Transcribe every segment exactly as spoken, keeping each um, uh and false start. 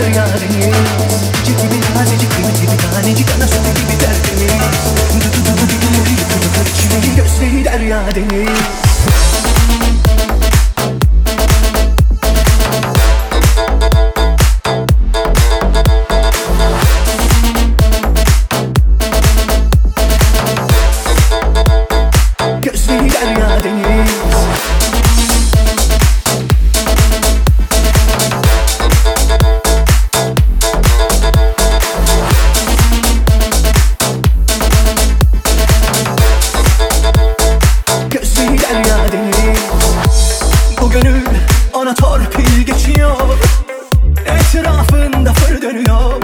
derya deniz. Çiçek gibi tazecik, kıymetli bir tanecik, ana sütü gibi tertemiz. Dudu dudu dilleri yıkır yıkır içimi, gözleri derya deniz. Bu gönül ona torpil geçiyor, etrafında fır dönüyor.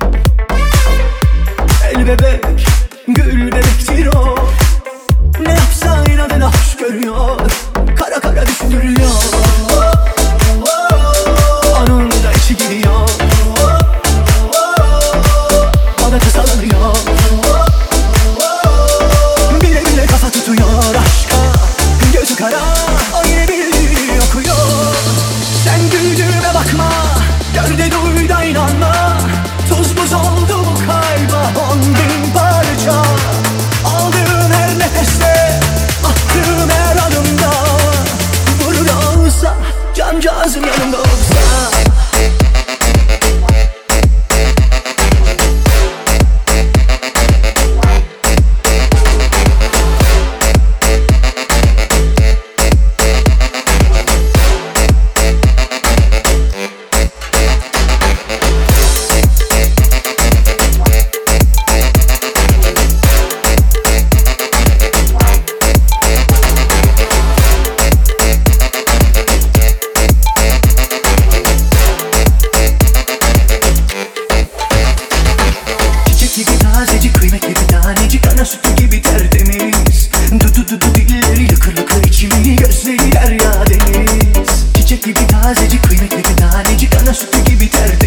El bebek, gül bebektir o, ne yapsa inadına hoş görüyor. Kara kara düşündürüyor, onun da içi gidiyor. Bana kısalıyor, bile bile kafa tutuyor aşka. Gözü kara, o yine bildiğini okuyor. Sen güldüğüme bakma, gör de duy da inanma. Tuz buz oldu bu kalba on bin parça. Aldığım her nefeste, attığım her adımda. Burada olsa, cancağızım yanımda olsa. Kıymetli bir tanecik, ana sütü gibi tertemiz. Dudu dudu dilleri yıkır yıkır içimi, gözleri derya deniz. Çiçek gibi tazecik, kıymetli bir tanecik, ana sütü gibi tertemiz.